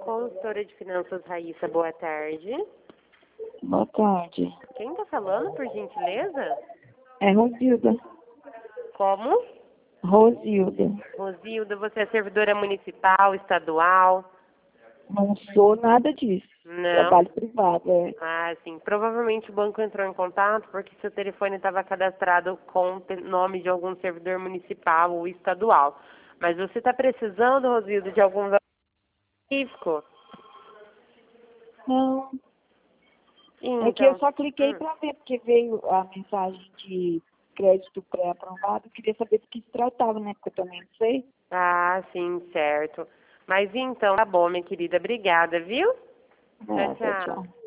Consultora de Finanças Raíssa, boa tarde. Boa tarde. Quem está falando, por gentileza? É Rosilda. Como? Rosilda. Rosilda, você é servidora municipal, estadual? Não sou nada disso. Não. Trabalho privado, é. Ah, sim. Provavelmente o banco entrou em contato porque seu telefone estava cadastrado com o nome de algum servidor municipal ou estadual. Mas você está precisando, Rosilda, de algum valor específico? Não. Sim, É que eu então. só cliquei para ver, porque veio a mensagem de crédito pré-aprovado. Queria saber do que se tratava, né? Porque eu também não sei. Ah, sim, certo. Mas então, tá bom, minha querida. Obrigada, viu? Tchau, Nada, tchau. tchau.